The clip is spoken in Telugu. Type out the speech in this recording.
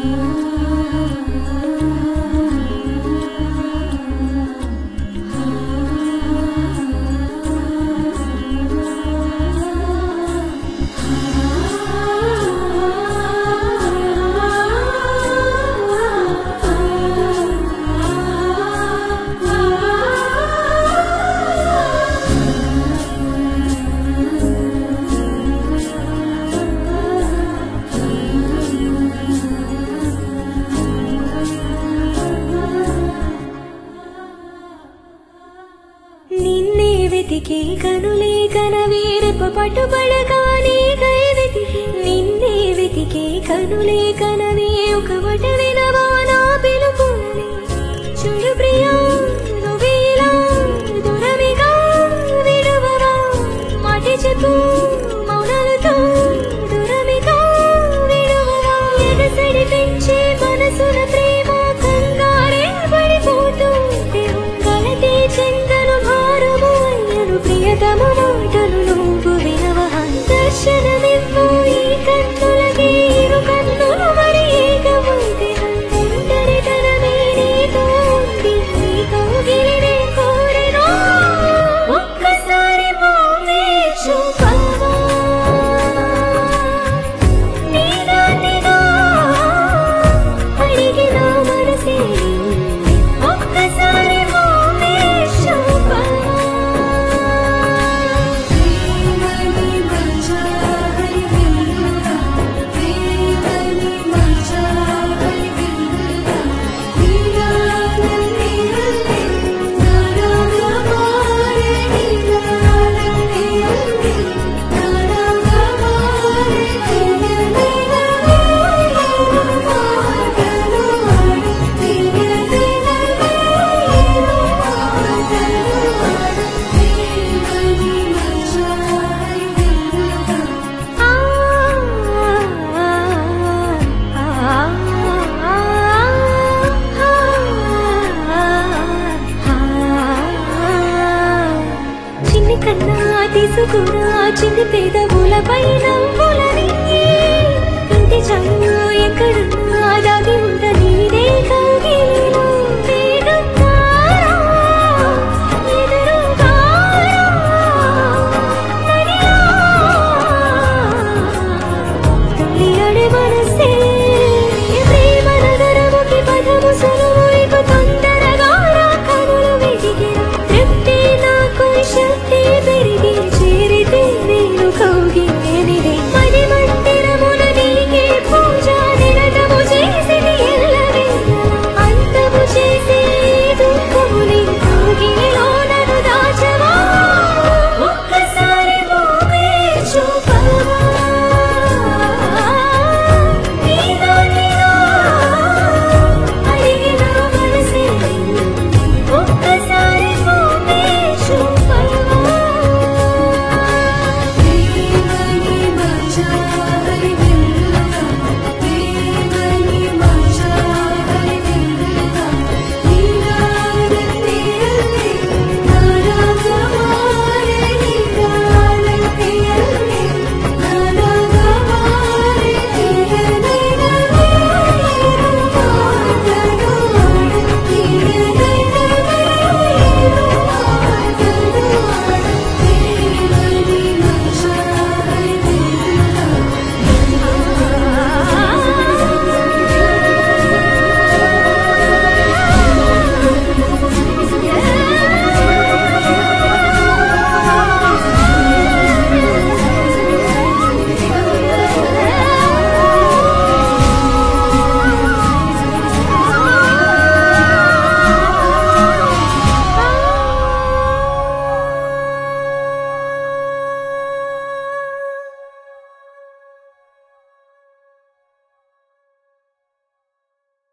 కనులే కనవీరెప్ప పట్టుబడగానే కైవితికి నిన్నే వెతికే కనులే కనవే ఒక వట వినవా నా పిలుపులని చూడు ప్రియా నువ్వేలా దూరమిగా విడువవా మాట చెప్పు మౌనాలతో దూరమిగా విడువవా ఎగసడి పెంచే మనసున ప్రేమ కంగారే పడిపోతుంటే గలతే చెందను భారము ప్రియతమ మాటలు నువ్వు వినవా దర్శనమివ్వు ఈ కన్నులకి ఇరు కన్నులు మరి ఏకమైతే ఒంటరితనమే నీతో ఉంది నీ కౌగిలినే కోరెను ఒక్కసారి మోమే చూపవా నీదానిగా అడిగిన మనసే ఒక్కసారి మోమే చూపవా తీసుకురా చిన్ని పేదవులపై నవ్వులని ఇంటి చాలు ఎక్కడున్నా దాగి ఉందని